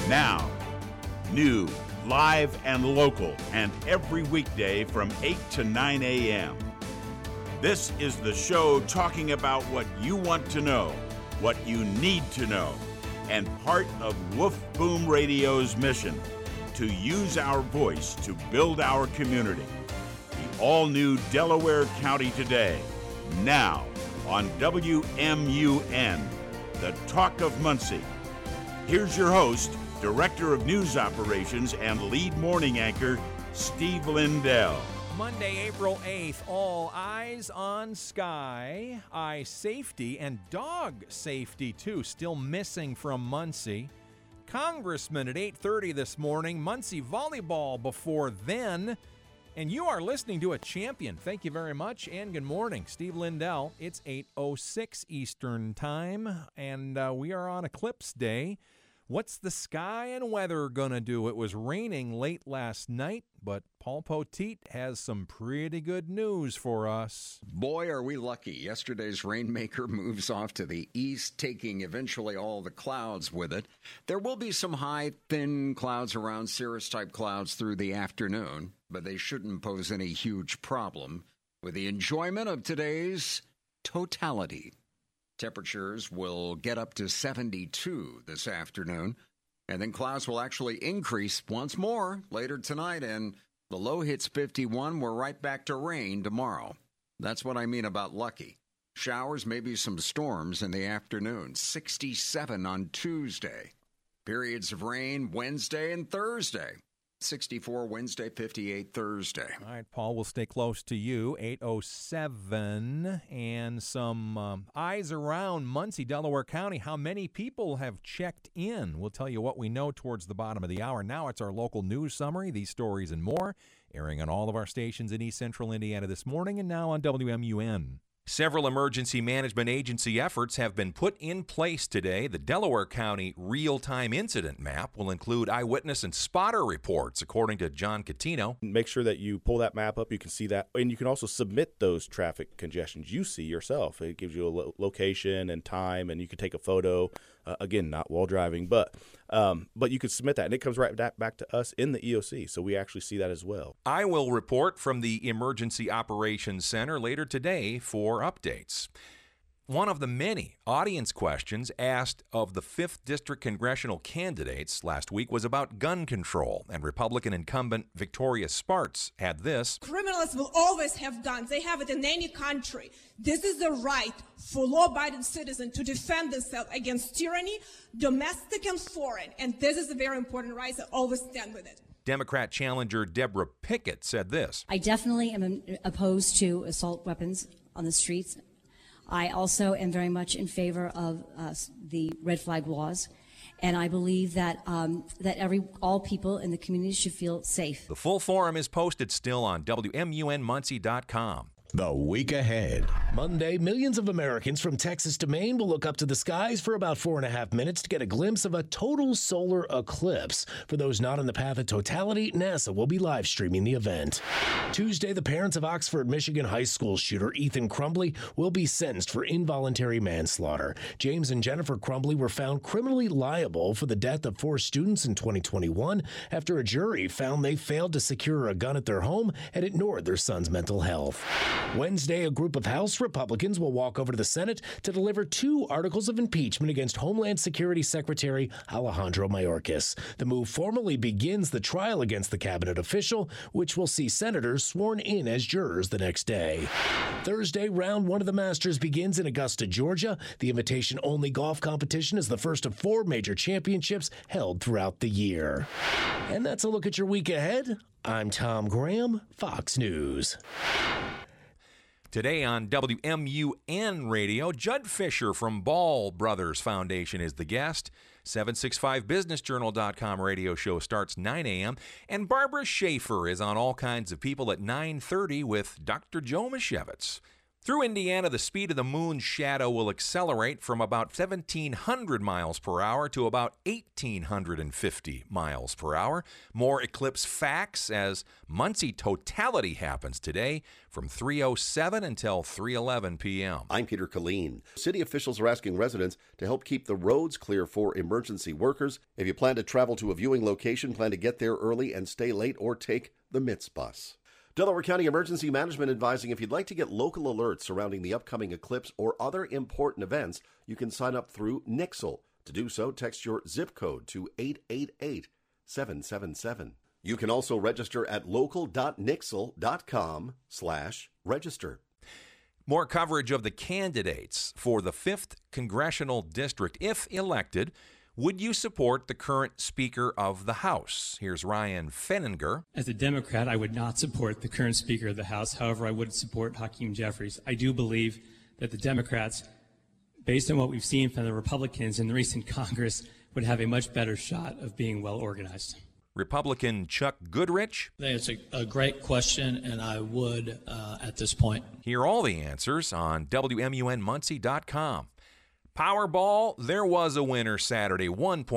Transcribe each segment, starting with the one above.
Now, new, live, and local, and every weekday from 8 to 9 a.m. This is the show talking about what you want to know, what you need to know, and part of Woof Boom Radio's mission to use our voice to build our community. The all-new Delaware County Today, now on WMUN, the Talk of Muncie. Here's your host, Director of News Operations and lead morning anchor, Steve Lindell. Monday, April 8th, all eyes on Sky, eye safety, and dog safety, too, still missing from Muncie. Congressman at 8:30 this morning, Muncie volleyball before then. And you are listening to a champion. Thank you very much, and good morning. Steve Lindell. It's 8:06 Eastern Time, and we are on Eclipse Day. What's the sky and weather going to do? It was raining late last night, but Paul Poteet has some pretty good news for us. Boy, are we lucky. Yesterday's rainmaker moves off to the east, taking eventually all the clouds with it. There will be some high, thin clouds around, cirrus-type clouds through the afternoon, but they shouldn't pose any huge problem with the enjoyment of today's totality. Temperatures will get up to 72 this afternoon, and then clouds will actually increase once more later tonight, and the low hits 51. We're right back to rain tomorrow. That's what I mean about lucky. Showers, maybe some storms in the afternoon. 67 on Tuesday. Periods of rain Wednesday and Thursday. 64 Wednesday, 58 Thursday. All right, Paul, we'll stay close to you. 8:07, and some eyes around Muncie, Delaware County. How many people have checked in? We'll tell you what we know towards the bottom of the hour. Now it's our local news summary, these stories and more, airing on all of our stations in East Central Indiana this morning and now on WMUN. Several emergency management agency efforts have been put in place today. The Delaware County real-time incident map will include eyewitness and spotter reports, according to John Catino. Make sure that you pull that map up. You can see that, and you can also submit those traffic congestions you see yourself. It gives you a location and time, and you can take a photo. Again, not while driving, but you can submit that, and it comes right back to us in the EOC, so we actually see that as well. I will report from the Emergency Operations Center later today for updates. One of the many audience questions asked of the 5th District congressional candidates last week was about gun control, and Republican incumbent Victoria Spartz had this. Criminals will always have guns. They have it in any country. This is the right for law-abiding citizens to defend themselves against tyranny, domestic and foreign, and this is a very important right. I always stand with it. Democrat challenger Deborah Pickett said this. I definitely am opposed to assault weapons on the streets. I also am very much in favor of the red flag laws, and I believe that all people in the community should feel safe. The full forum is posted still on WMUNmuncie.com. The week ahead. Monday, millions of Americans from Texas to Maine will look up to the skies for about 4.5 minutes to get a glimpse of a total solar eclipse. For those not on the path of totality, NASA will be live streaming the event. Tuesday, the parents of Oxford, Michigan high school shooter Ethan Crumbley will be sentenced for involuntary manslaughter. James and Jennifer Crumbley were found criminally liable for the death of 4 students in 2021 after a jury found they failed to secure a gun at their home and ignored their son's mental health. Wednesday, a group of House Republicans will walk over to the Senate to deliver 2 articles of impeachment against Homeland Security Secretary Alejandro Mayorkas. The move formally begins the trial against the cabinet official, which will see senators sworn in as jurors the next day. Thursday, round 1 of the Masters begins in Augusta, Georgia. The invitation-only golf competition is the first of 4 major championships held throughout the year. And that's a look at your week ahead. I'm Tom Graham, Fox News. Today on WMUN Radio, Judd Fisher from Ball Brothers Foundation is the guest. 765businessjournal.com radio show starts 9 a.m. And Barbara Schaefer is on All Kinds of People at 9:30 with Dr. Joe Misiewicz. Through Indiana, the speed of the moon's shadow will accelerate from about 1,700 miles per hour to about 1,850 miles per hour. More eclipse facts as Muncie totality happens today from 3:07 until 3:11 p.m. I'm Peter Killeen. City officials are asking residents to help keep the roads clear for emergency workers. If you plan to travel to a viewing location, plan to get there early and stay late or take the MITS bus. Delaware County Emergency Management advising if you'd like to get local alerts surrounding the upcoming eclipse or other important events, you can sign up through Nixle. To do so, text your zip code to 888-777. You can also register at local.nixle.com/register. More coverage of the candidates for the 5th Congressional District. If elected, would you support the current Speaker of the House? Here's Ryan Fenninger. As a Democrat, I would not support the current Speaker of the House. However, I would support Hakeem Jeffries. I do believe that the Democrats, based on what we've seen from the Republicans in the recent Congress, would have a much better shot of being well organized. Republican Chuck Goodrich. I think it's a great question, and I would at this point. Hear all the answers on WMUNmuncie.com. Powerball, there was a winner Saturday,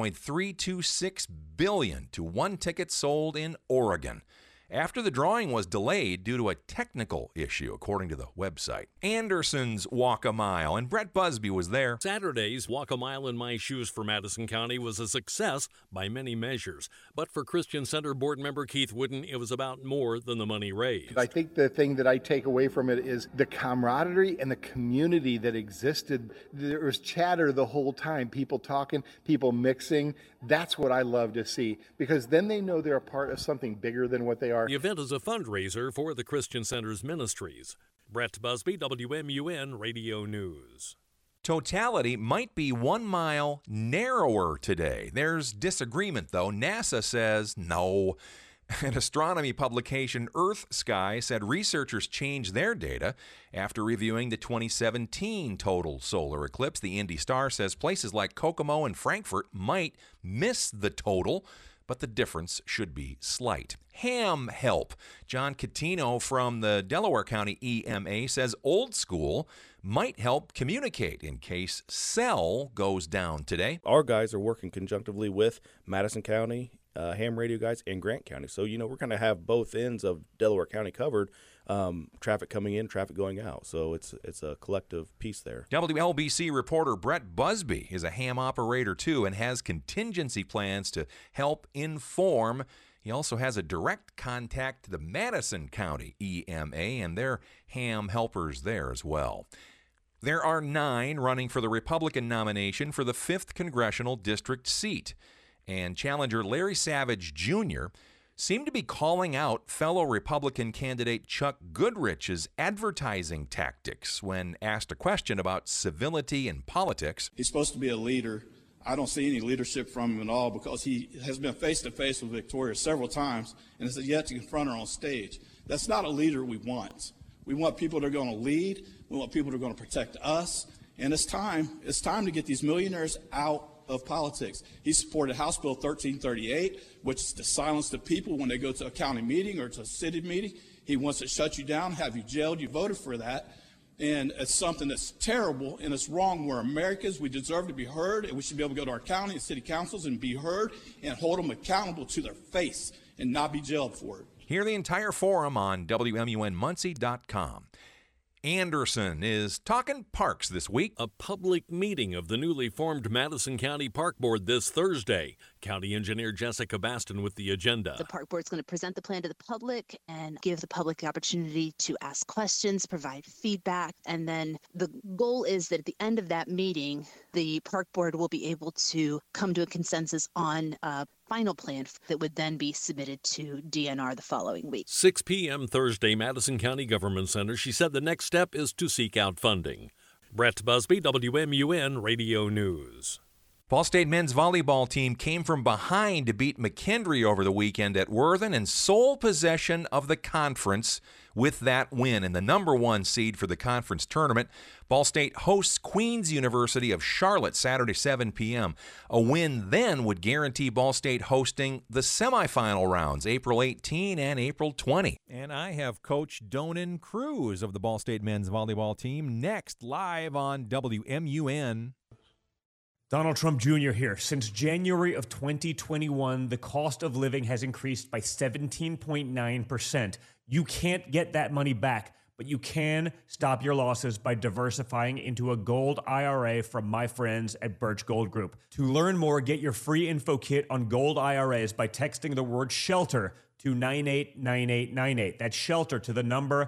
$1.326 billion to one ticket sold in Oregon. After the drawing was delayed due to a technical issue, according to the website. Anderson's Walk a Mile, and Brett Busby was there. Saturday's Walk a Mile in My Shoes for Madison County was a success by many measures. But for Christian Center board member Keith Wooden, it was about more than the money raised. I think the thing that I take away from it is the camaraderie and the community that existed. There was chatter the whole time, people talking, people mixing. That's what I love to see, because then they know they're a part of something bigger than what they are. The event is a fundraiser for the Christian Center's ministries. Brett Busby, WMUN Radio News. Totality might be 1 mile narrower today. There's disagreement, though. NASA says no. An astronomy publication, Earth Sky, said researchers changed their data after reviewing the 2017 total solar eclipse. The Indy Star says places like Kokomo and Frankfurt might miss the total, but the difference should be slight. Ham help. John Catino from the Delaware County EMA says Old School might help communicate in case cell goes down today. Our guys are working conjunctively with Madison County, ham radio guys, and Grant County. So, we're going to have both ends of Delaware County covered, traffic coming in, traffic going out. So it's a collective piece there. WLBC reporter Brett Busby is a ham operator, too, and has contingency plans to help inform. He also has a direct contact to the Madison County EMA and their ham helpers there as well. There are 9 running for the Republican nomination for the 5th Congressional District seat. And challenger Larry Savage Jr. seemed to be calling out fellow Republican candidate Chuck Goodrich's advertising tactics when asked a question about civility in politics. He's supposed to be a leader. I don't see any leadership from him at all, because he has been face-to-face with Victoria several times and has yet to confront her on stage. That's not a leader we want. We want people that are going to lead. We want people that are going to protect us. And it's time to get these millionaires out of politics. He supported House Bill 1338, which is to silence the people when they go to a county meeting or to a city meeting. He wants to shut you down, have you jailed. You voted for that. And it's something that's terrible and it's wrong. We're Americans. We deserve to be heard, and we should be able to go to our county and city councils and be heard and hold them accountable to their face and not be jailed for it. Hear the entire forum on WMUNmuncie.com. Anderson is talking parks this week. A public meeting of the newly formed Madison County Park Board this Thursday. County Engineer Jessica Baston with the agenda. The Park Board is going to present the plan to the public and give the public the opportunity to ask questions, provide feedback, and then the goal is that at the end of that meeting, the Park Board will be able to come to a consensus on a final plan that would then be submitted to DNR the following week. 6 p.m. Thursday, Madison County Government Center. She said the next step is to seek out funding. Brett Busby, WMUN Radio News. Ball State men's volleyball team came from behind to beat McKendree over the weekend at Worthen in sole possession of the conference with that win. And the number 1 seed for the conference tournament, Ball State hosts Queen's University of Charlotte Saturday 7 p.m. A win then would guarantee Ball State hosting the semifinal rounds April 18 and April 20. And I have Coach Donan Cruz of the Ball State men's volleyball team next live on WMUN. Donald Trump Jr. here. Since January of 2021, the cost of living has increased by 17.9%. You can't get that money back, but you can stop your losses by diversifying into a gold IRA from my friends at Birch Gold Group. To learn more, get your free info kit on gold IRAs by texting the word SHELTER to 989898. That's SHELTER to the number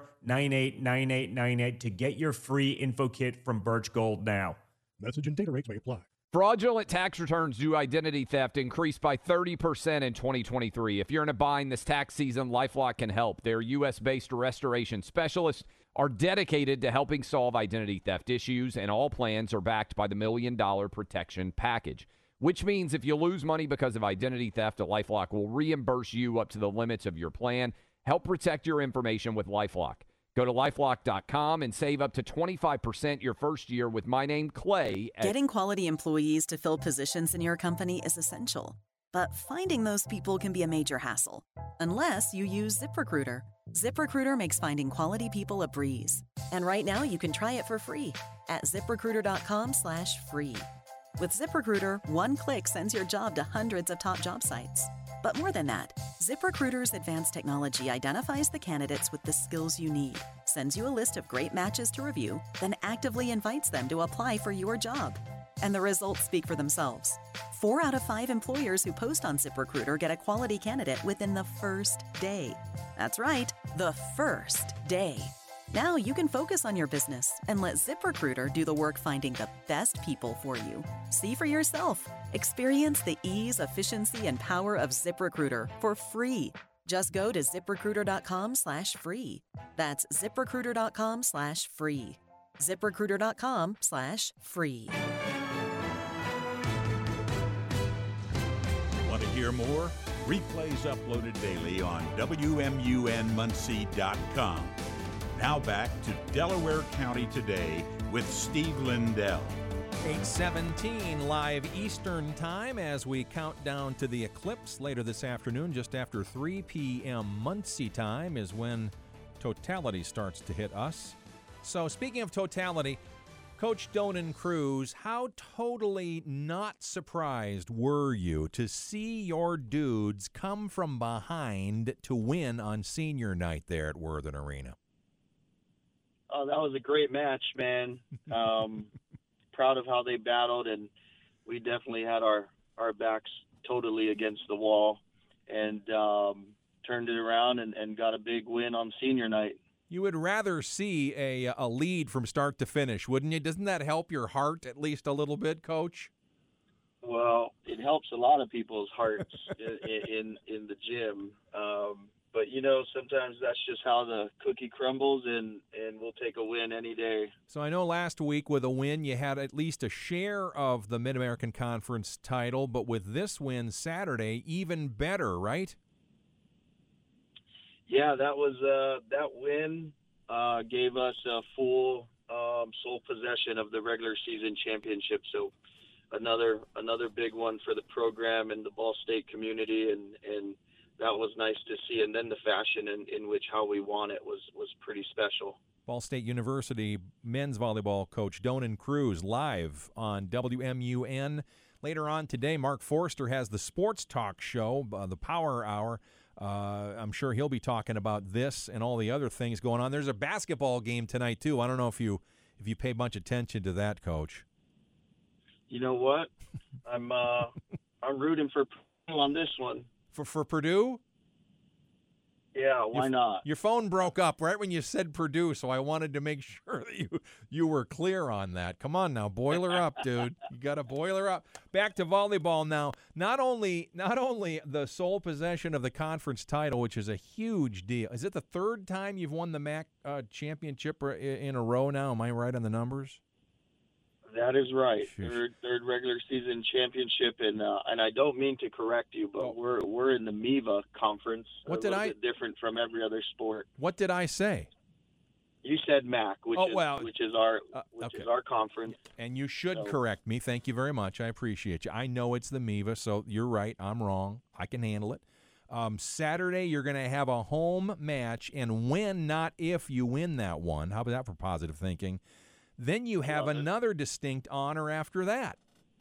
989898 to get your free info kit from Birch Gold now. Message and data rates may apply. Fraudulent tax returns due to identity theft increased by 30% in 2023. If you're in a bind this tax season, LifeLock can help. Their U.S.-based restoration specialists are dedicated to helping solve identity theft issues, and all plans are backed by the $1 Million Protection Package, which means if you lose money because of identity theft, LifeLock will reimburse you up to the limits of your plan. Help protect your information with LifeLock. Go to LifeLock.com and save up to 25% your first year with my name, Clay. Getting quality employees to fill positions in your company is essential. But finding those people can be a major hassle, unless you use ZipRecruiter. ZipRecruiter makes finding quality people a breeze. And right now you can try it for free at ZipRecruiter.com/free. With ZipRecruiter, one click sends your job to hundreds of top job sites. But more than that, ZipRecruiter's advanced technology identifies the candidates with the skills you need, sends you a list of great matches to review, then actively invites them to apply for your job. And the results speak for themselves. 4 out of 5 employers who post on ZipRecruiter get a quality candidate within the first day. That's right, the first day. Now you can focus on your business and let ZipRecruiter do the work finding the best people for you. See for yourself. Experience the ease, efficiency, and power of ZipRecruiter for free. Just go to ZipRecruiter.com/free. That's ZipRecruiter.com/free. ZipRecruiter.com/free. Want to hear more? Replays uploaded daily on WMUNmuncie.com. Now back to Delaware County Today with Steve Lindell. 8:17 live Eastern Time as we count down to the eclipse later this afternoon. Just after 3 p.m. Muncie time is when totality starts to hit us. So speaking of totality, Coach Donan Cruz, how totally not surprised were you to see your dudes come from behind to win on senior night there at Worthen Arena? Oh, that was a great match, man. Proud of how they battled, and we definitely had our backs totally against the wall and turned it around and got a big win on senior night. You would rather see a lead from start to finish, wouldn't you? Doesn't that help your heart at least a little bit, Coach? Well, it helps a lot of people's hearts in the gym. But, you know, sometimes that's just how the cookie crumbles, and we'll take a win any day. So I know last week with a win you had at least a share of the Mid-American Conference title, but with this win Saturday, even better, right? Yeah, that was that win gave us a full sole possession of the regular season championship. So another big one for the program and the Ball State community, and that was nice to see. And then the fashion in which how we won it was pretty special. Ball State University men's volleyball coach Donan Cruz live on WMUN. Later on today, Mark Forster has the sports talk show, the Power Hour. I'm sure he'll be talking about this and all the other things going on. There's a basketball game tonight too. I don't know if you pay much attention to that, Coach. You know what? I'm rooting for Purdue on this one. For Purdue? Yeah, why not? Your phone broke up right when you said Purdue, so I wanted to make sure that you were clear on that. Come on now, boiler up, dude. You got to boiler up. Back to volleyball now. Not only the sole possession of the conference title, which is a huge deal. Is it the third time you've won the MAC championship in a row now? Am I right on the numbers? That is right. Third regular season championship, and I don't mean to correct you, but we're in the MEVA conference. What a did little bit different from every other sport. What did I say? You said MAC, which is our conference. And you should correct me. Thank you very much. I appreciate you. I know it's the MEVA, so you're right. I'm wrong. I can handle it. Saturday, you're going to have a home match, and when, not if, you win that one. How about that for positive thinking? Then you have another distinct honor after that.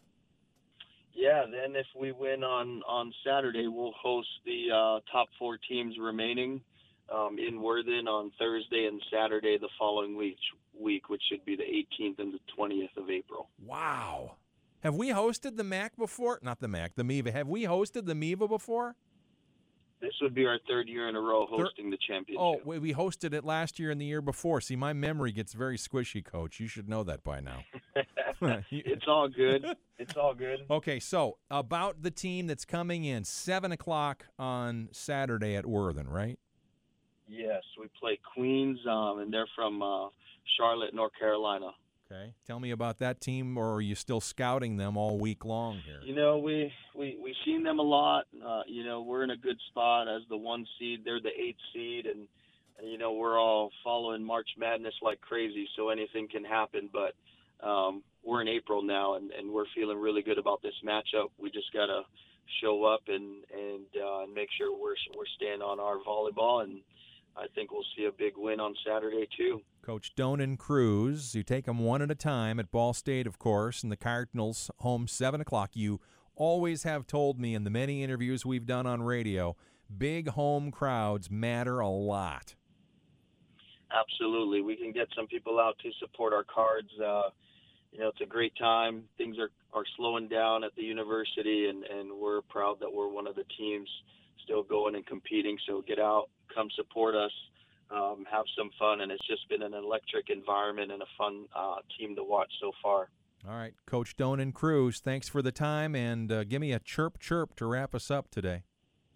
Yeah, then if we win on Saturday, we'll host the top 4 teams remaining in Worthen on Thursday and Saturday the following week, which should be the 18th and the 20th of April. Wow. Have we hosted the MAC before? Not the MAC, the MEVA. Have we hosted the MEVA before? This would be our 3rd year in a row hosting the championship. Oh, we hosted it last year and the year before. See, my memory gets very squishy, Coach. You should know that by now. It's all good. It's all good. Okay, so about the team that's coming in, 7 o'clock on Saturday at Worthen, right? Yes, we play Queens, and they're from Charlotte, North Carolina. Okay. Tell me about that team, or are you still scouting them all week long here? You know, we've seen them a lot. We're in a good spot as the 1 seed. They're the 8th seed, and we're all following March Madness like crazy, so anything can happen. But we're in April now, and we're feeling really good about this matchup. We just got to show up and make sure we're staying on our volleyball, and I think we'll see a big win on Saturday too. Coach Donan Cruz, you take them one at a time at Ball State, of course, and the Cardinals home 7 o'clock. You always have told me in the many interviews we've done on radio, big home crowds matter a lot. Absolutely. We can get some people out to support our Cards. It's a great time. Things are slowing down at the university, and we're proud that we're one of the teams still going and competing. So get out, come support us. Have some fun, and it's just been an electric environment and a fun team to watch so far. All right, Coach Donan Cruz, thanks for the time, and give me a chirp to wrap us up today.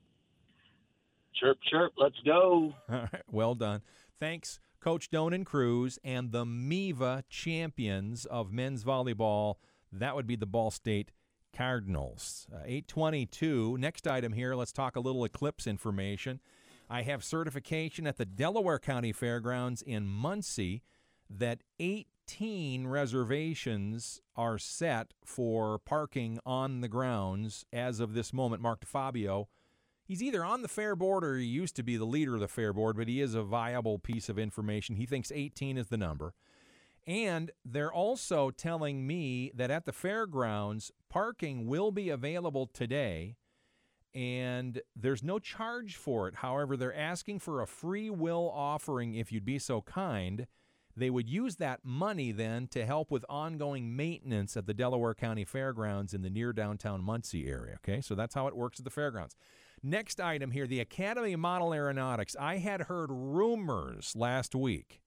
Chirp, let's go. All right, well done. Thanks, Coach Donan Cruz, and the MEVA champions of men's volleyball. That would be the Ball State Cardinals. 8:22. Next item here, let's talk a little eclipse information. I have certification at the Delaware County Fairgrounds in Muncie that 18 reservations are set for parking on the grounds as of this moment. Mark DeFabio, he's either on the fair board or he used to be the leader of the fair board, but he is a viable piece of information. He thinks 18 is the number. And they're also telling me that at the fairgrounds, parking will be available today, and there's no charge for it. However, they're asking for a free will offering if you'd be so kind. They would use that money then to help with ongoing maintenance at the Delaware County Fairgrounds in the near downtown Muncie area. Okay, so that's how it works at the fairgrounds. Next item here, the Academy of Model Aeronautics. I had heard rumors last week,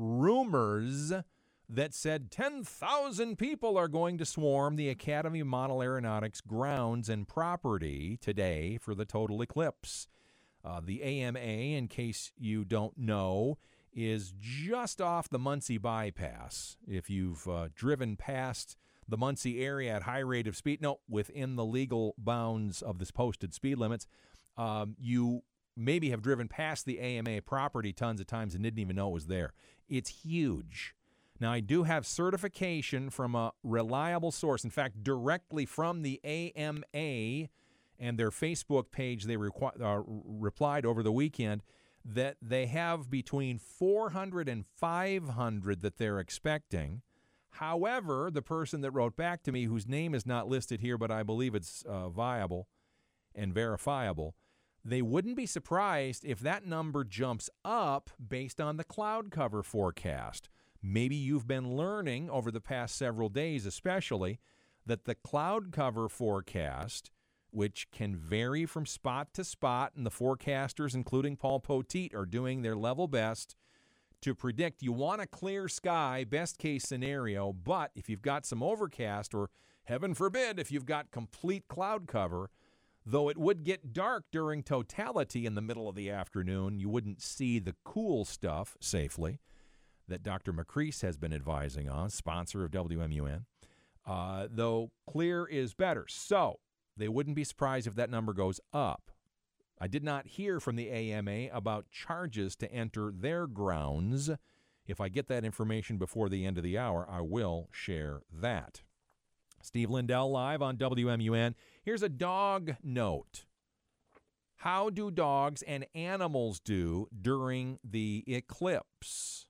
that said 10,000 people are going to swarm the Academy of Model Aeronautics grounds and property today for the total eclipse. The AMA, in case you don't know, is just off the Muncie bypass. If you've driven past the Muncie area at high rate of speed, within the legal bounds of this posted speed limits, you maybe have driven past the AMA property tons of times and didn't even know it was there. It's huge. Now, I do have certification from a reliable source, in fact, directly from the AMA and their Facebook page. They replied over the weekend that they have between 400 and 500 that they're expecting. However, the person that wrote back to me, whose name is not listed here, but I believe it's viable and verifiable, they wouldn't be surprised if that number jumps up based on the cloud cover forecast. Maybe you've been learning over the past several days especially that the cloud cover forecast, which can vary from spot to spot, and the forecasters, including Paul Poteet, are doing their level best to predict. You want a clear sky, best case scenario, but if you've got some overcast, or heaven forbid, if you've got complete cloud cover, though it would get dark during totality in the middle of the afternoon, you wouldn't see the cool stuff safely that Dr. McCrease has been advising on, sponsor of WMUN. though clear is better. So they wouldn't be surprised if that number goes up. I did not hear from the AMA about charges to enter their grounds. If I get that information before the end of the hour, I will share that. Steve Lindell live on WMUN. Here's a dog note. How do dogs and animals do during the eclipse?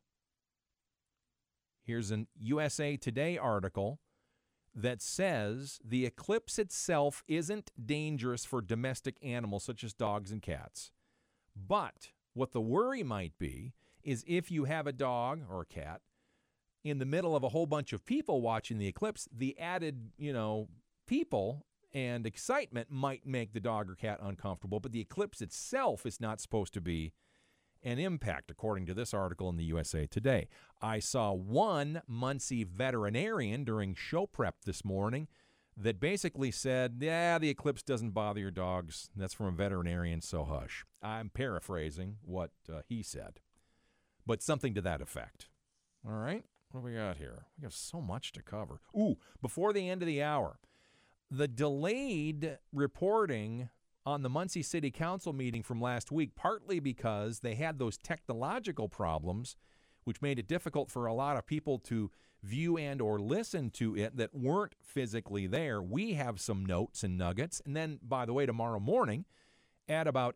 Here's an USA Today article that says the eclipse itself isn't dangerous for domestic animals such as dogs and cats. But what the worry might be is if you have a dog or a cat in the middle of a whole bunch of people watching the eclipse, the added, people and excitement might make the dog or cat uncomfortable, but the eclipse itself is not supposed to be an impact, according to this article in the USA Today. I saw one Muncie veterinarian during show prep this morning that basically said, yeah, the eclipse doesn't bother your dogs. That's from a veterinarian, so hush. I'm paraphrasing what he said, but something to that effect. All right, what do we got here? We have so much to cover. Before the end of the hour, the delayed reporting on the Muncie City Council meeting from last week, partly because they had those technological problems, which made it difficult for a lot of people to view and or listen to it that weren't physically there. We have some notes and nuggets. And then, by the way, tomorrow morning at about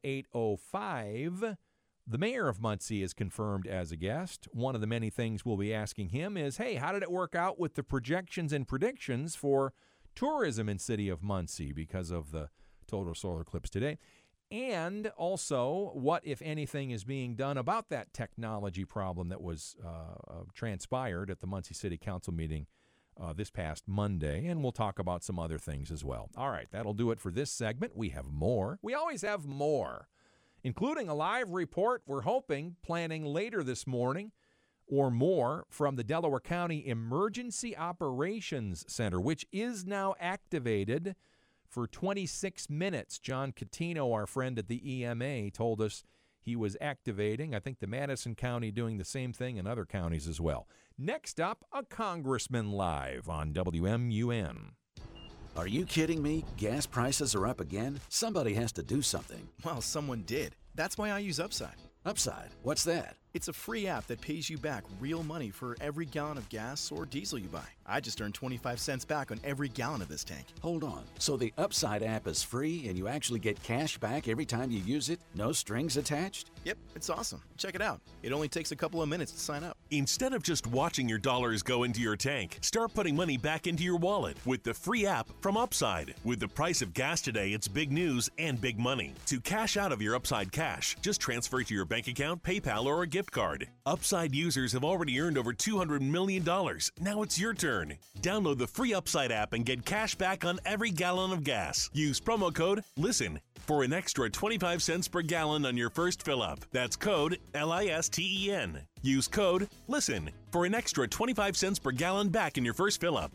8:05, the mayor of Muncie is confirmed as a guest. One of the many things we'll be asking him is, hey, how did it work out with the projections and predictions for tourism in city of Muncie because of the total solar eclipse today? And also, what, if anything, is being done about that technology problem that was transpired at the Muncie City Council meeting this past Monday. And we'll talk about some other things as well. All right, that'll do it for this segment. We have more. We always have more, including a live report we're planning later this morning or more from the Delaware County Emergency Operations Center, which is now activated for 26 minutes. John Catino, our friend at the EMA, told us he was activating. I think the Madison County doing the same thing and other counties as well. Next up, a congressman live on WMUN. Are you kidding me? Gas prices are up again? Somebody has to do something. Well, someone did. That's why I use Upside. Upside? What's that? It's a free app that pays you back real money for every gallon of gas or diesel you buy. I just earned 25 cents back on every gallon of this tank. Hold on. So the Upside app is free and you actually get cash back every time you use it? No strings attached? Yep, it's awesome. Check it out. It only takes a couple of minutes to sign up. Instead of just watching your dollars go into your tank, start putting money back into your wallet with the free app from Upside. With the price of gas today, it's big news and big money. To cash out of your Upside cash, just transfer it to your bank account, PayPal, or a gift card. Upside users have already earned over $200 million. Now it's your turn. Download the free Upside app and get cash back on every gallon of gas. Use promo code LISTEN for an extra 25 cents per gallon on your first fill-up. That's code LISTEN. Use code LISTEN for an extra 25 cents per gallon back in your first fill-up.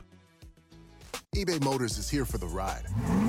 eBay Motors is here for the ride.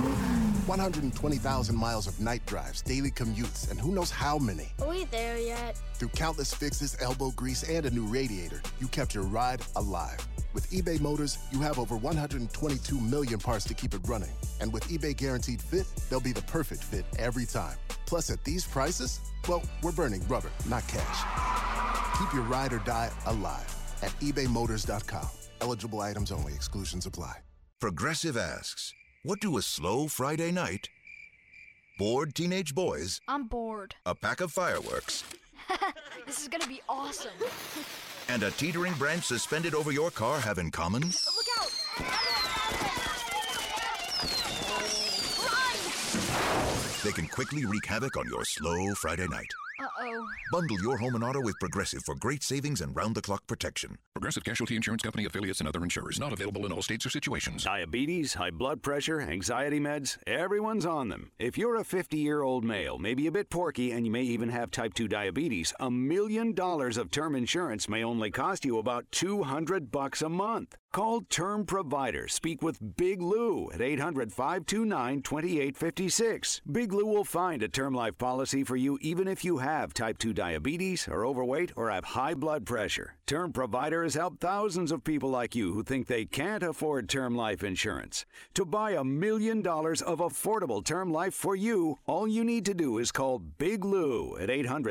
120,000 miles of night drives, daily commutes, and who knows how many. Are we there yet? Through countless fixes, elbow grease, and a new radiator, you kept your ride alive. With eBay Motors, you have over 122 million parts to keep it running. And with eBay Guaranteed Fit, they'll be the perfect fit every time. Plus, at these prices, well, we're burning rubber, not cash. Keep your ride or die alive at ebaymotors.com. Eligible items only. Exclusions apply. Progressive asks, what do a slow Friday night, bored teenage boys, I'm bored, a pack of fireworks, this is gonna be awesome, and a teetering branch suspended over your car have in common? Look out! Run! They can quickly wreak havoc on your slow Friday night. Uh-oh. Bundle your home and auto with Progressive for great savings and round-the-clock protection. Progressive Casualty Insurance Company, affiliates, and other insurers. Not available in all states or situations. Diabetes, high blood pressure, anxiety meds, everyone's on them. If you're a 50-year-old male, maybe a bit porky, and you may even have type 2 diabetes, $1 million of term insurance may only cost you about $200 a month. Call Term Provider. Speak with Big Lou at 800-529-2856. Big Lou will find a term life policy for you even if you have type type 2 diabetes, are overweight, or have high blood pressure, Term Provider has helped thousands of people like you who think they can't afford term life insurance. To buy $1 million of affordable term life for you, all you need to do is call Big Lou at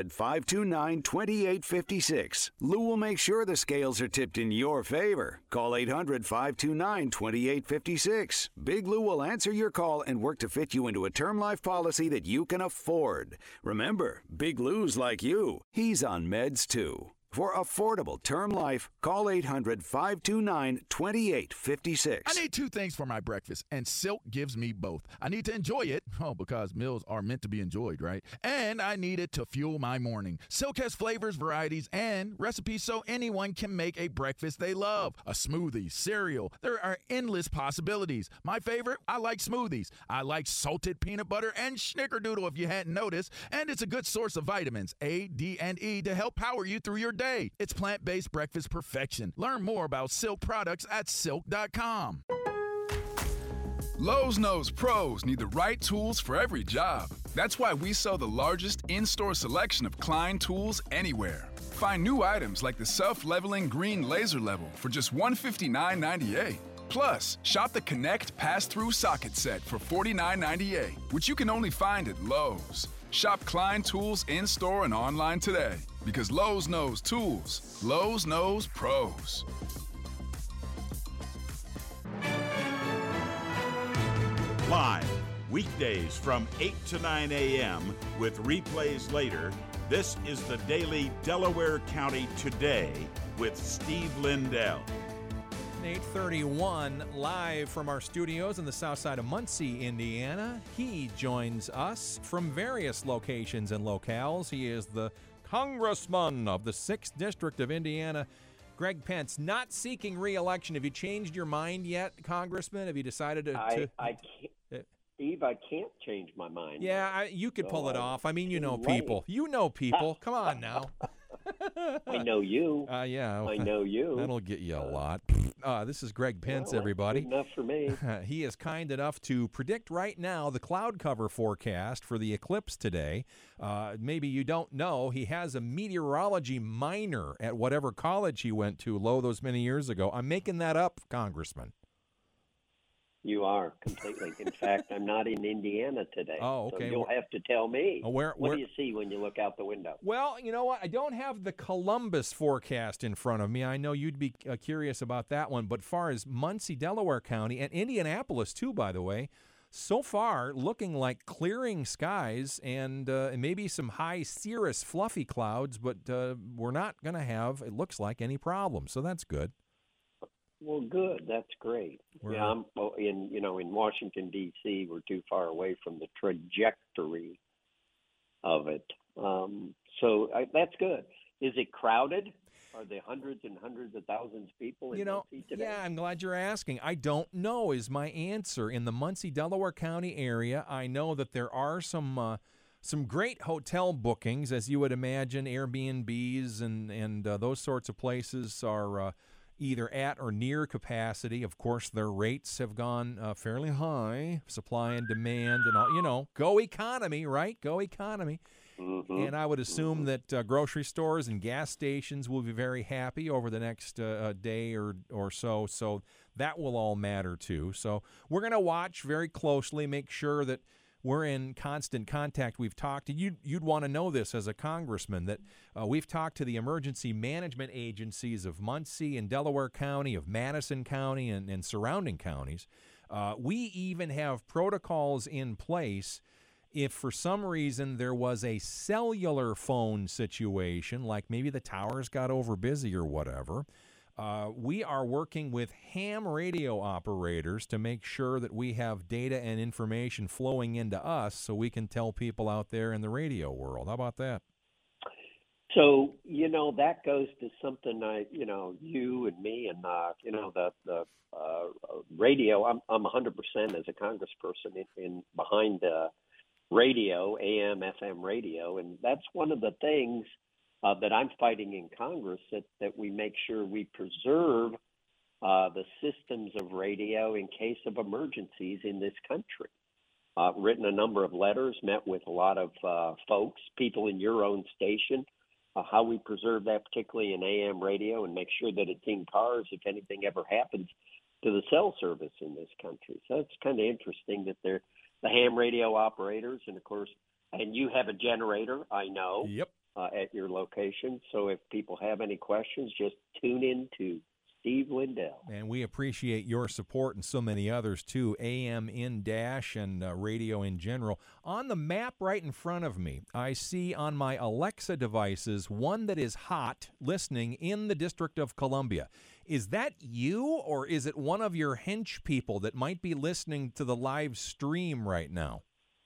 800-529-2856. Lou will make sure the scales are tipped in your favor. Call 800-529-2856. Big Lou will answer your call and work to fit you into a term life policy that you can afford. Remember, Big Lou's like you. He's on meds too. For affordable term life, call 800-529-2856. I need two things for my breakfast, and Silk gives me both. I need to enjoy it, because meals are meant to be enjoyed, right? And I need it to fuel my morning. Silk has flavors, varieties, and recipes so anyone can make a breakfast they love. A smoothie, cereal. There are endless possibilities. My favorite, I like smoothies. I like salted peanut butter and snickerdoodle if you hadn't noticed. And it's a good source of vitamins A, D, and E to help power you through your day. It's plant-based breakfast perfection. Learn more about Silk products at silk.com. Lowe's knows pros need the right tools for every job. That's why we sell the largest in-store selection of Klein tools anywhere. Find new items like the self-leveling green laser level for just $159.98. Plus, shop the Connect Pass-Through Socket Set for $49.98, which you can only find at Lowe's. Shop Klein Tools in-store and online today, because Lowe's knows tools. Lowe's knows pros. Live, weekdays from 8 to 9 a.m. with replays later, this is the Daily Delaware County Today with Steve Lindell. 8:31 live from our studios in the south side of Muncie, Indiana. He joins us from various locations and locales. He is the Congressman of the 6th District of Indiana, Greg Pence, not seeking re-election. Have you changed your mind yet, Congressman? Have you decided to... I can't, Steve, I can't change my mind. Yeah, you could pull it off. I mean, you know Right. people. You know people. Come on now. I know you. Yeah. I know you. That'll get you a lot. This is Greg Pence, Well, everybody. good enough for me. He is kind enough to predict right now the cloud cover forecast for the eclipse today. Maybe you don't know, he has a meteorology minor at whatever college he went to, those many years ago. I'm making that up, Congressman. You are completely. In fact, I'm not in Indiana today. Oh, okay. So you'll have to tell me. Where What do you see when you look out the window? Well, you know what? I don't have the Columbus forecast in front of me. I know you'd be curious about that one. But far as Muncie, Delaware County, and Indianapolis, too, by the way, so far looking like clearing skies and maybe some high cirrus fluffy clouds, but we're not going to have, it looks like, any problems. So that's good. Well, good. That's great. I'm in Washington, D.C., we're too far away from the trajectory of it. That's good. Is it crowded? Are there hundreds and hundreds of thousands of people in Muncie today? Yeah, I'm glad you're asking. I don't know is my answer. In the Muncie, Delaware County area, I know that there are some great hotel bookings, as you would imagine. Airbnbs and those sorts of places are either at or near capacity. Of course, their rates have gone fairly high, supply and demand and all. Go economy, right? Go economy. Mm-hmm. And I would assume that grocery stores and gas stations will be very happy over the next day or so. So that will all matter too. So we're going to watch very closely, make sure that we're in constant contact. We've talked, and you'd want to know this as a congressman, that we've talked to the emergency management agencies of Muncie and Delaware County, of Madison County, and surrounding counties. We even have protocols in place if for some reason there was a cellular phone situation, like maybe the towers got over busy or whatever. We are working with ham radio operators to make sure that we have data and information flowing into us so we can tell people out there in the radio world. How about that? So, that goes to something you and me and, the radio. I'm 100% as a congressperson in behind radio, AM, FM radio. And that's one of the things that I'm fighting in Congress, that we make sure we preserve the systems of radio in case of emergencies in this country. written a number of letters, met with a lot of folks, people in your own station, how we preserve that, particularly in AM radio, and make sure that it's in cars if anything ever happens to the cell service in this country. So it's kind of interesting that they're the ham radio operators, and of course, and you have a generator, I know, at your location. So if people have any questions, just tune in to Steve Lindell. And we appreciate your support and so many others, too, AM in Dash and radio in general. On the map right in front of me, I see on my Alexa devices one that is hot listening in the District of Columbia. Is that you, or is it one of your hench people that might be listening to the live stream right now?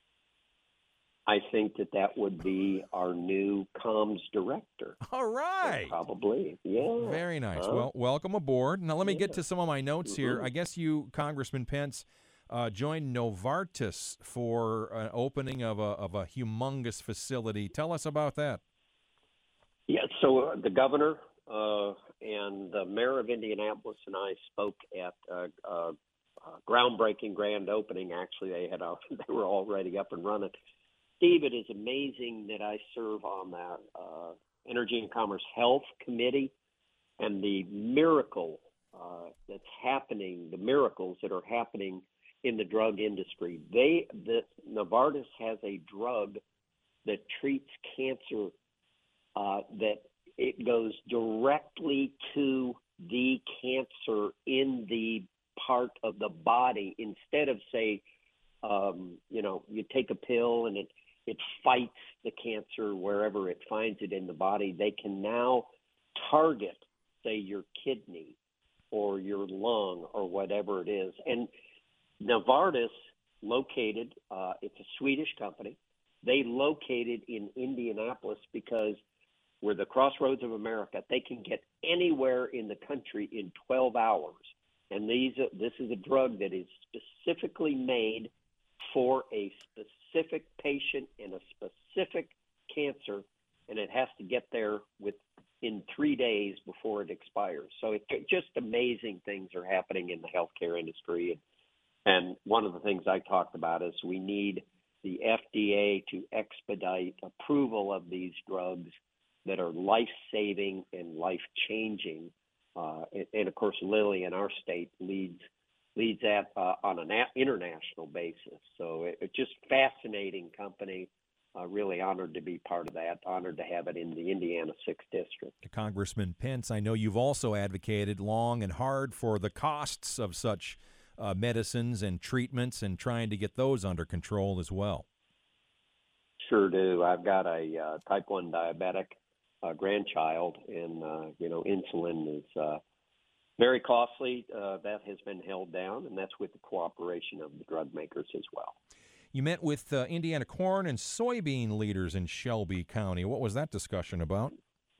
I think that would be our new comms director. All right. Probably, yeah. Very nice. Well, welcome aboard. Now, let me get to some of my notes here. I guess you, Congressman Pence, joined Novartis for an opening of a humongous facility. Tell us about that. Yeah, so the governor and the mayor of Indianapolis and I spoke at a groundbreaking grand opening. Actually, they were already up and running. Steve, it is amazing that I serve on that Energy and Commerce Health Committee, and the miracle that's happening, the miracles that are happening in the drug industry. Novartis has a drug that treats cancer that it goes directly to the cancer in the part of the body instead of, say, you take a pill and it fights the cancer wherever it finds it in the body. They can now target, say, your kidney or your lung or whatever it is. And Novartis located, it's a Swedish company, they located in Indianapolis because we're the crossroads of America. They can get anywhere in the country in 12 hours. And this is a drug that is specifically made for a specific patient and a specific cancer, and it has to get there within 3 days before it expires. So just amazing things are happening in the healthcare industry. And one of the things I talked about is we need the FDA to expedite approval of these drugs that are life-saving and life-changing. And of course, Lilly in our state leads that on an international basis. So it's just fascinating company. Really honored to be part of that, honored to have it in the Indiana 6th District. Congressman Pence, I know you've also advocated long and hard for the costs of such medicines and treatments and trying to get those under control as well. Sure do. I've got a type 1 diabetic grandchild, and, insulin is very costly. That has been held down, and that's with the cooperation of the drug makers as well. You met with Indiana corn and soybean leaders in Shelby County. What was that discussion about?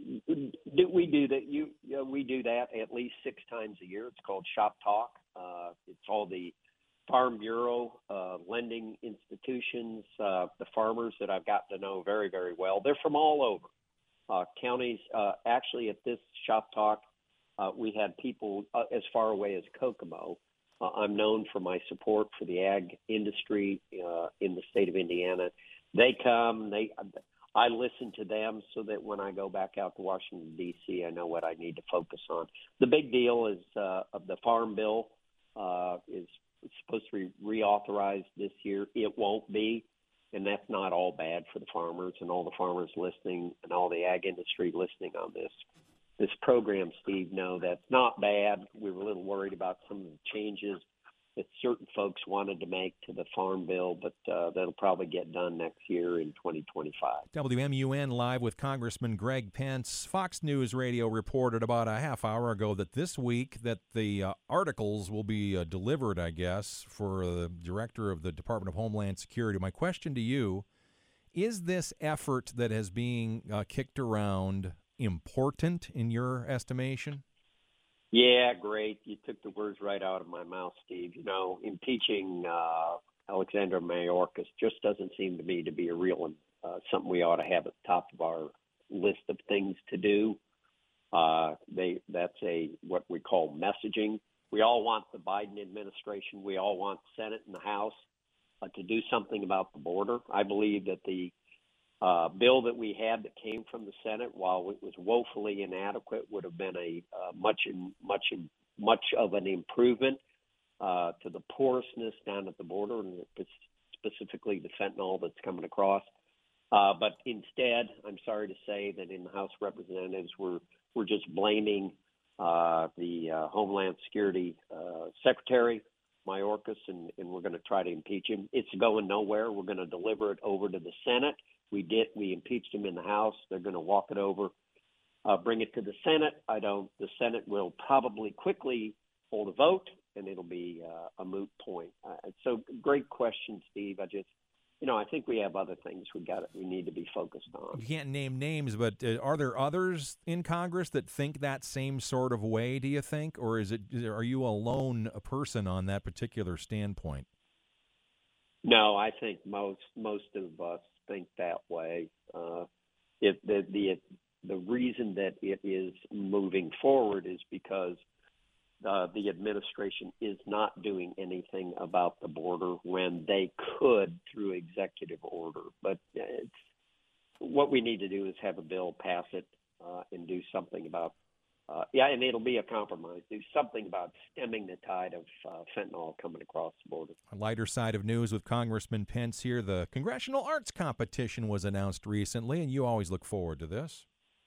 We do that. We do that at least 6 times a year. It's called Shop Talk. It's all the Farm Bureau, lending institutions, the farmers that I've gotten to know very, very well. They're from all over counties. Actually, at this Shop Talk, we had people as far away as Kokomo. I'm known for my support for the ag industry in the state of Indiana. They come, I listen to them so that when I go back out to Washington, D.C., I know what I need to focus on. The big deal is of the Farm Bill is supposed to be reauthorized this year. It won't be, and that's not all bad for the farmers and all the farmers listening and all the ag industry listening on this program, Steve. No, that's not bad. We were a little worried about some of the changes that certain folks wanted to make to the Farm Bill, but that'll probably get done next year in 2025. WMUN Live with Congressman Greg Pence. Fox News Radio reported about a half hour ago that this week that the articles will be delivered, I guess, for the director of the Department of Homeland Security. My question to you, is this effort that is being kicked around important in your estimation? Yeah, great. You took the words right out of my mouth, Steve. Impeaching Alexandra Mayorkas just doesn't seem to me to be a real one, something we ought to have at the top of our list of things to do. That's what we call messaging. We all want the Biden administration. We all want the Senate and the House to do something about the border. I believe that the bill that we had that came from the Senate, while it was woefully inadequate, would have been a much of an improvement to the porousness down at the border, and specifically the fentanyl that's coming across. But instead, I'm sorry to say that in the House of Representatives, we're just blaming the Homeland Security Secretary, Mayorkas, and we're going to try to impeach him. It's going nowhere. We're going to deliver it over to the Senate. We impeached him in the House. They're going to walk it over, bring it to the Senate. The Senate will probably quickly hold a vote, and it'll be a moot point. So great question, Steve. I think we have other things we need to be focused on. You can't name names, but are there others in Congress that think that same sort of way, do you think? Or are you a lone person on that particular standpoint? No, I think most of us think that way. The reason that it is moving forward is because the administration is not doing anything about the border when they could through executive order. But what we need to do is have a bill, pass it, and do something about and it'll be a compromise. Do something about stemming the tide of fentanyl coming across the border. A lighter side of news with Congressman Pence here. The Congressional Arts Competition was announced recently, and you always look forward to this.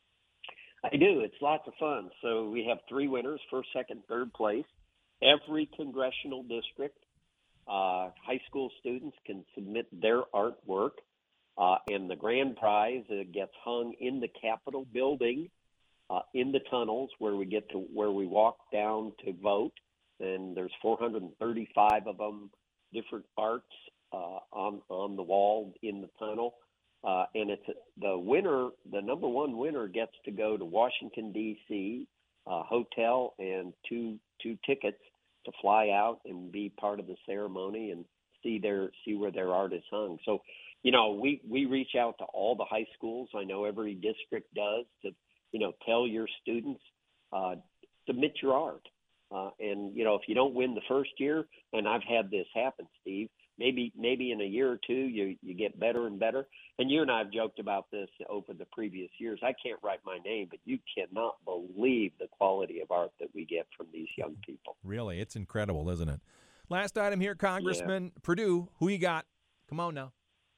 I do. It's lots of fun. So we have 3 winners, first, second, third place. Every congressional district, high school students can submit their artwork, and the grand prize gets hung in the Capitol building, in the tunnels where we walk down to vote. And there's 435 of them, different arts on the wall in the tunnel. And it's the number one winner gets to go to Washington, D.C., hotel, and two tickets to fly out and be part of the ceremony and see where their art is hung. So, we reach out to all the high schools. I know every district does to, tell your students, submit your art. And, if you don't win the first year, and I've had this happen, Steve, maybe in a year or two, you get better and better. And you and I have joked about this over the previous years. I can't write my name, but you cannot believe the quality of art that we get from these young people. Really, it's incredible, isn't it? Last item here, Congressman Perdue. Who you got? Come on now.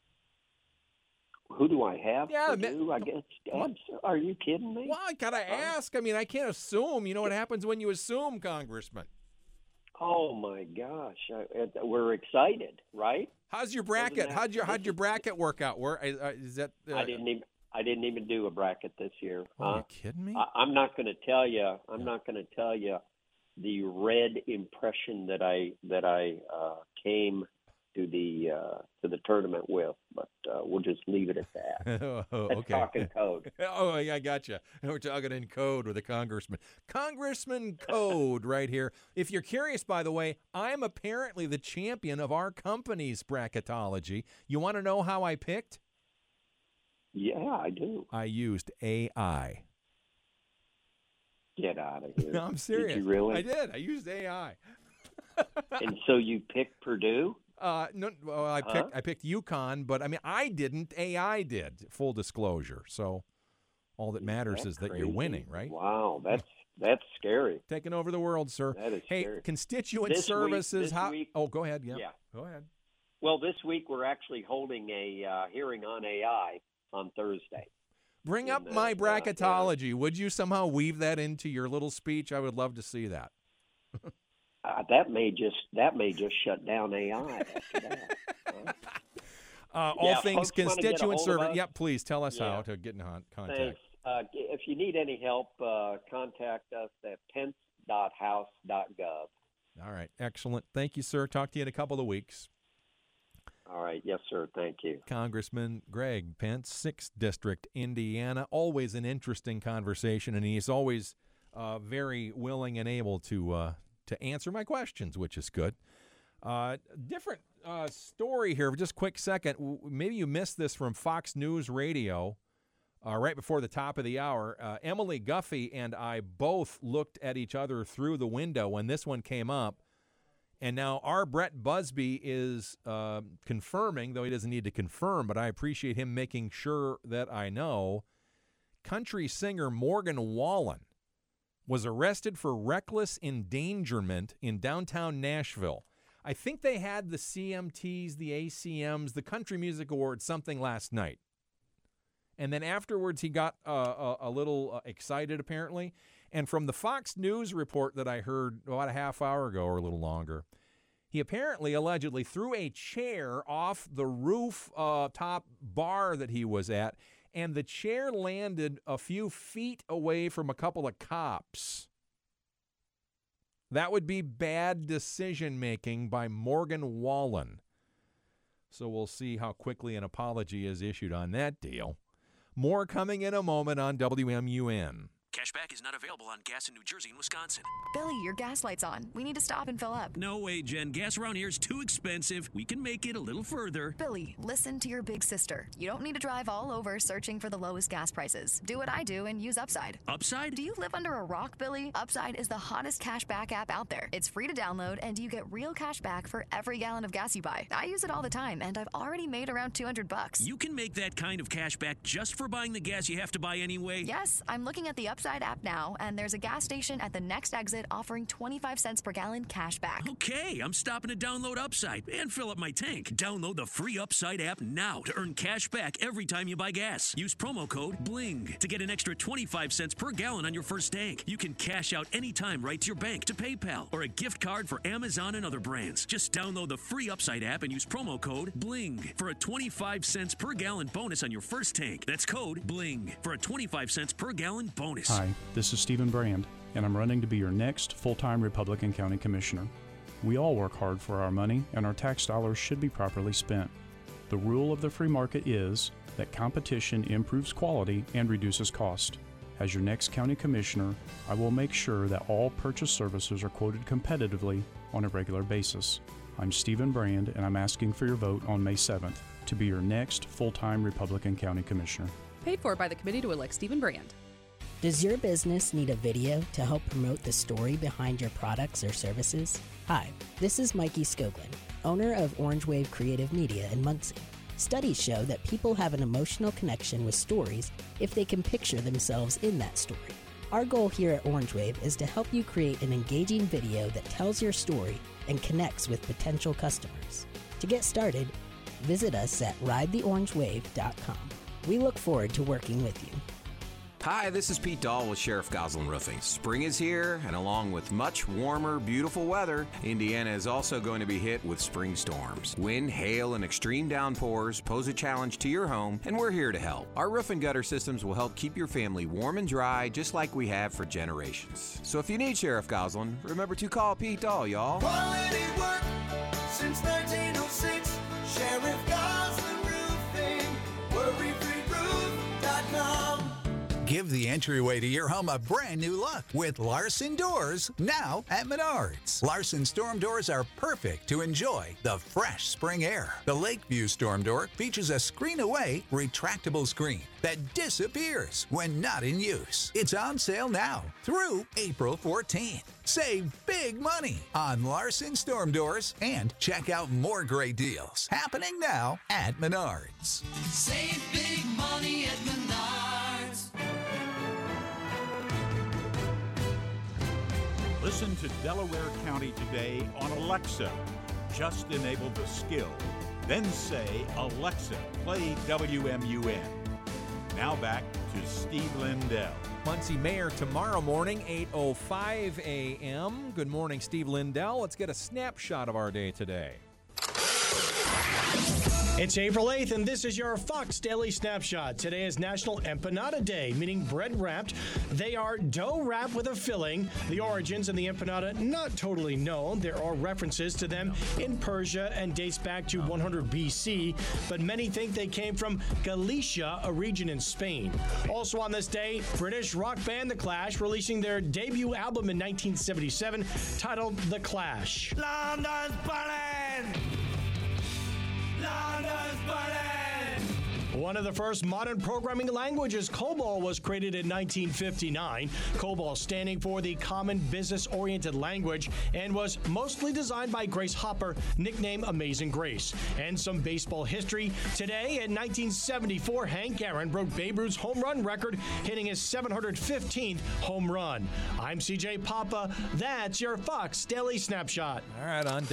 Who do I have? Yeah, Purdue, I guess. Are you kidding me? Well, I gotta ask. I mean, I can't assume. You know what happens when you assume, Congressman? Oh my gosh, we're excited, right? How's your bracket? How'd your bracket work out? Is that? I didn't even do a bracket this year. Are you kidding me? I'm not going to tell you. I'm not going to tell you the red impression that I came to the tournament with, but we'll just leave it at that. That's talking code. Oh, yeah, I got you. We're talking in code with a congressman. Congressman Code right here. If you're curious, by the way, I'm apparently the champion of our company's bracketology. You want to know how I picked? Yeah, I do. I used AI. Get out of here. No, I'm serious. Did you really? I did. I used AI. And so you picked Purdue? No. Well, I picked UConn, but I mean, I didn't. AI did. Full disclosure. So all that matters is that you're winning, right? Wow, that's scary. Taking over the world, sir. That is scary. Constituent services. Oh, go ahead. Yeah. Go ahead. Well, this week we're actually holding a hearing on AI on Thursday. Bring up my bracketology. Would you somehow weave that into your little speech? I would love to see that. That may just shut down AI after that. All things constituent service. Yep, please tell us how to get in contact. Thanks. If you need any help, contact us at pence.house.gov. All right, excellent. Thank you, sir. Talk to you in a couple of weeks. All right. Yes, sir. Thank you. Congressman Greg Pence, 6th District, Indiana. Always an interesting conversation, and he's always very willing and able to answer my questions, which is good. Different story here. Just quick second. Maybe you missed this from Fox News Radio right before the top of the hour. Emily Guffey and I both looked at each other through the window when this one came up. And now our Brett Busby is confirming, though he doesn't need to confirm, but I appreciate him making sure that I know, country singer Morgan Wallen was arrested for reckless endangerment in downtown Nashville. I think they had the CMTs, the ACMs, the Country Music Awards, something last night. And then afterwards he got a little excited, apparently. And from the Fox News report that I heard about a half hour ago or a little longer, he apparently allegedly threw a chair off the roof top bar that he was at, and the chair landed a few feet away from a couple of cops. That would be bad decision-making by Morgan Wallen. So we'll see how quickly an apology is issued on that deal. More coming in a moment on WMUN. Cashback is not available on gas in New Jersey and Wisconsin. Billy, your gas light's on. We need to stop and fill up. No way, Jen. Gas around here is too expensive. We can make it a little further. Billy, listen to your big sister. You don't need to drive all over searching for the lowest gas prices. Do what I do and use Upside. Upside? Do you live under a rock, Billy? Upside is the hottest cashback app out there. It's free to download, and you get real cash back for every gallon of gas you buy. I use it all the time, and I've already made around $200. You can make that kind of cash back just for buying the gas you have to buy anyway? Yes, I'm looking at the Upside app now, and there's a gas station at the next exit offering 25 cents per gallon cash back. Okay, I'm stopping to download Upside and fill up my tank. Download the free Upside app now to earn cash back every time you buy gas. Use promo code BLING to get an extra 25 cents per gallon on your first tank. You can cash out anytime right to your bank, to PayPal, or a gift card for Amazon and other brands. Just download the free Upside app and use promo code BLING for a 25 cents per gallon bonus on your first tank. That's code BLING for a 25 cents per gallon bonus. Hi, this is Stephen Brand, and I'm running to be your next full-time Republican County Commissioner. We all work hard for our money, and our tax dollars should be properly spent. The rule of the free market is that competition improves quality and reduces cost. As your next county commissioner, I will make sure that all purchase services are quoted competitively on a regular basis. I'm Stephen Brand, and I'm asking for your vote on May 7th to be your next full-time Republican County Commissioner. Paid for by the committee to elect Stephen Brand. Does your business need a video to help promote the story behind your products or services? Hi, this is Mikey Skoglin, owner of Orange Wave Creative Media in Muncie. Studies show that people have an emotional connection with stories if they can picture themselves in that story. Our goal here at Orange Wave is to help you create an engaging video that tells your story and connects with potential customers. To get started, visit us at ridetheorangewave.com. We look forward to working with you. Hi, this is Pete Dahl with Sheriff Goslin Roofing. Spring is here, and along with much warmer, beautiful weather, Indiana is also going to be hit with spring storms. Wind, hail, and extreme downpours pose a challenge to your home, and we're here to help. Our roof and gutter systems will help keep your family warm and dry, just like we have for generations. So if you need Sheriff Goslin, remember to call Pete Dahl, y'all. Quality work since 1906. Sheriff Goslin Roofing. WorryFreeRoof.com. Give the entryway to your home a brand new look with Larson Doors, now at Menards. Larson Storm Doors are perfect to enjoy the fresh spring air. The Lakeview Storm Door features a screen-away retractable screen that disappears when not in use. It's on sale now through April 14th. Save big money on Larson Storm Doors and check out more great deals happening now at Menards. Save big money at Menards. Listen to Delaware County Today on Alexa. Just enable the skill. Then say, Alexa, play WMUN. Now back to Steve Lindell. Muncie Mayor tomorrow morning, 8:05 a.m. Good morning, Steve Lindell. Let's get a snapshot of our day today. It's April 8th, and this is your Fox Daily Snapshot. Today is National Empanada Day, meaning bread wrapped. They are dough wrapped with a filling. The origins of the empanada not totally known. There are references to them in Persia and dates back to 100 BC, but many think they came from Galicia, a region in Spain. Also on this day, British rock band The Clash releasing their debut album in 1977 titled The Clash. London's burning! London's burning! One of the first modern programming languages, COBOL, was created in 1959. COBOL standing for the Common Business-Oriented Language and was mostly designed by Grace Hopper, nicknamed Amazing Grace. And some baseball history. Today, in 1974, Hank Aaron broke Babe Ruth's home run record, hitting his 715th home run. I'm CJ Papa. That's your Fox Daily Snapshot. All right, on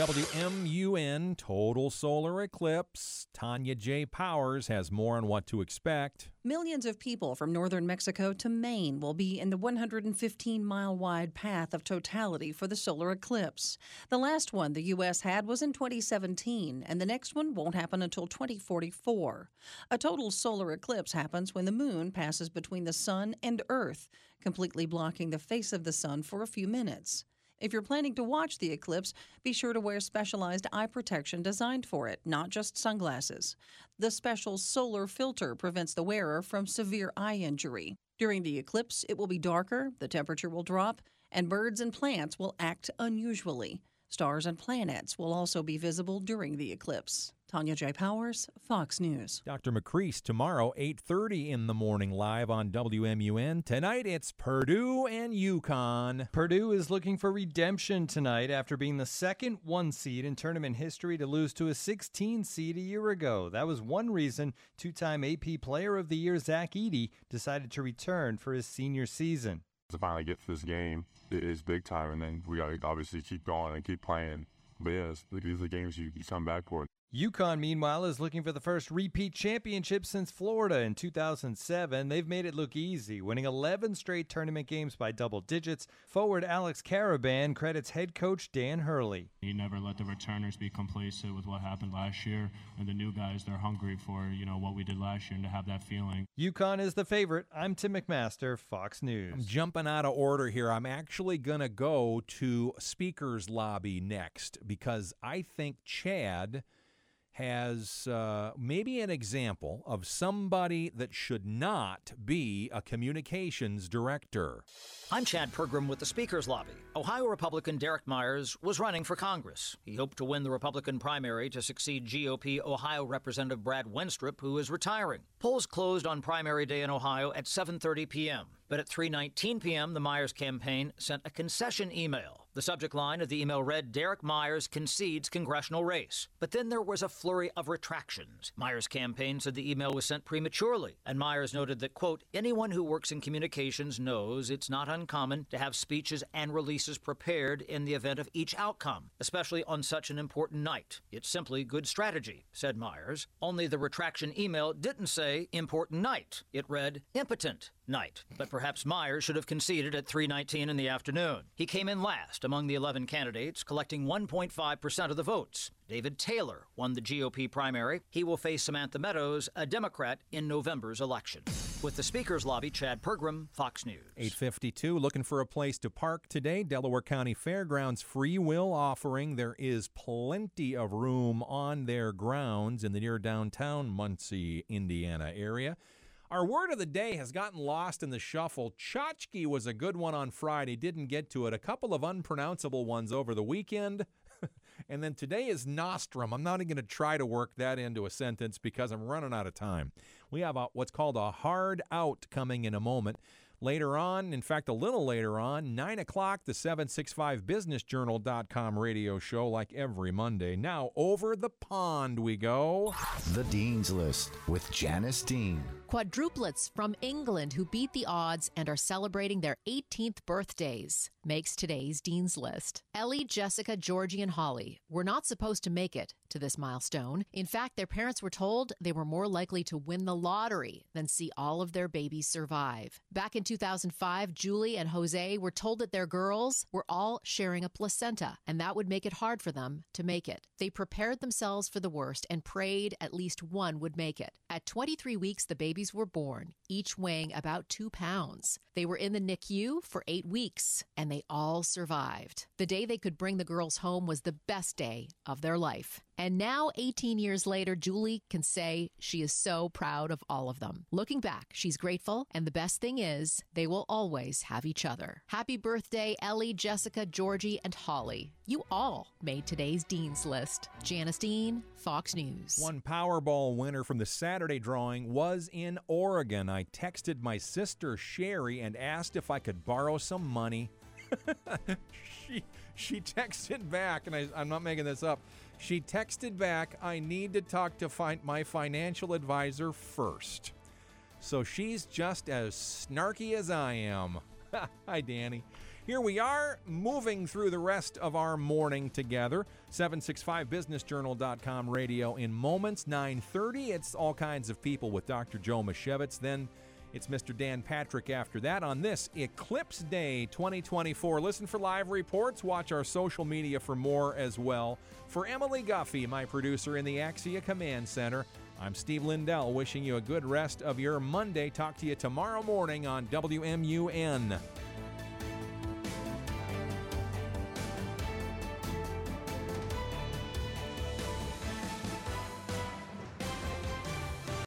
WMUN, total solar eclipse. Tanya J. Powers has more on what to expect. Millions of people from northern Mexico to Maine will be in the 115-mile-wide path of totality for the solar eclipse. The last one the U.S. had was in 2017, and the next one won't happen until 2044. A total solar eclipse happens when the moon passes between the sun and Earth, completely blocking the face of the sun for a few minutes. If you're planning to watch the eclipse, be sure to wear specialized eye protection designed for it, not just sunglasses. The special solar filter prevents the wearer from severe eye injury. During the eclipse, it will be darker, the temperature will drop, and birds and plants will act unusually. Stars and planets will also be visible during the eclipse. Tanya J. Powers, Fox News. Dr. McCrease tomorrow, 8:30 in the morning, live on WMUN. Tonight, it's Purdue and UConn. Purdue is looking for redemption tonight after being the second 1 seed in tournament history to lose to a 16 seed a year ago. That was one reason two-time AP Player of the Year Zach Edey decided to return for his senior season. To finally get to this game is big time, and then we got to obviously keep going and keep playing. But yeah, these are the games you come back for. UConn, meanwhile, is looking for the first repeat championship since Florida in 2007. They've made it look easy, winning 11 straight tournament games by double digits. Forward Alex Caraban credits head coach Dan Hurley. He never let the returners be complacent with what happened last year, and the new guys, they're hungry for what we did last year and to have that feeling. UConn is the favorite. I'm Tim McMaster, Fox News. I'm jumping out of order here. I'm actually going to go to Speaker's Lobby next because I think Chad has maybe an example of somebody that should not be a communications director. I'm Chad Pergram with the Speaker's Lobby. Ohio Republican Derek Myers was running for Congress. He hoped to win the Republican primary to succeed GOP Ohio Representative Brad Wenstrup, who is retiring. Polls closed on primary day in Ohio at 7:30 p.m. But at 3:19 p.m., the Myers campaign sent a concession email. The subject line of the email read, "Derek Myers concedes congressional race." But then there was a flurry of retractions. Myers' campaign said the email was sent prematurely, and Myers noted that, quote, "Anyone who works in communications knows it's not uncommon to have speeches and releases prepared in the event of each outcome, especially on such an important night. It's simply good strategy," said Myers. Only the retraction email didn't say important night. It read impotent night. But perhaps Myers should have conceded at 3:19 in the afternoon. He came in last among the 11 candidates, collecting 1.5% of the votes. David Taylor won the GOP primary. He will face Samantha Meadows, a Democrat, in November's election. With the Speaker's Lobby, Chad Pergram, Fox News. 8:52, looking for a place to park today. Delaware County Fairgrounds free will offering. There is plenty of room on their grounds in the near downtown Muncie, Indiana area. Our word of the day has gotten lost in the shuffle. Tchotchke was a good one on Friday, didn't get to it. A couple of unpronounceable ones over the weekend. And then today is nostrum. I'm not even going to try to work that into a sentence because I'm running out of time. We have what's called a hard out coming in a moment. Later on, in fact, a little later on, 9 o'clock, the 765businessjournal.com radio show like every Monday. Now, over the pond we go. The Dean's List with Janice Dean. Quadruplets from England who beat the odds and are celebrating their 18th birthdays makes today's Dean's List. Ellie, Jessica, Georgie, and Holly were not supposed to make it to this milestone. In fact, their parents were told they were more likely to win the lottery than see all of their babies survive. Back in 2005, Julie and Jose were told that their girls were all sharing a placenta, and that would make it hard for them to make it. They prepared themselves for the worst and prayed at least one would make it. At 23 weeks, the babies were born, each weighing about 2 pounds. They were in the NICU for 8 weeks, and they all survived. The day they could bring the girls home was the best day of their life. And now, 18 years later, Julie can say she is so proud of all of them. Looking back, she's grateful, and the best thing is they will always have each other. Happy birthday, Ellie, Jessica, Georgie, and Holly. You all made today's Dean's List. Janice Dean, Fox News. One Powerball winner from the Saturday drawing was in Oregon. I texted my sister Sherry and asked if I could borrow some money. She texted back, and I'm not making this up. She texted back, I need to talk to my financial advisor first. So she's just as snarky as I am. Hi, Danny. Here we are, moving through the rest of our morning together. 765businessjournal.com radio in moments. 9:30, it's All Kinds of People with Dr. Joe Mashevitz. Then it's Mr. Dan Patrick after that on this Eclipse Day 2024. Listen for live reports. Watch our social media for more as well. For Emily Guffey, my producer in the Axia Command Center, I'm Steve Lindell wishing you a good rest of your Monday. Talk to you tomorrow morning on WMUN.